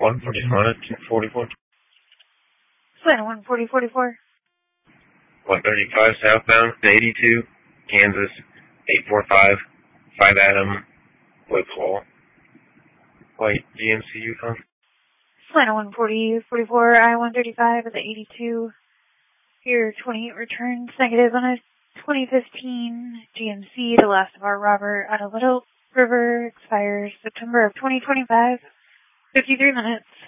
144, 244. Atlanta 14044. 135 southbound, 82, Kansas, 845, 5 Adam, with call. White GMC Yukon. Atlanta 14044, I-135 at the 82. Your 28 returns negative on a 2015 GMC, the last of our Robert out of Little River, expires September of 2025, 53 minutes.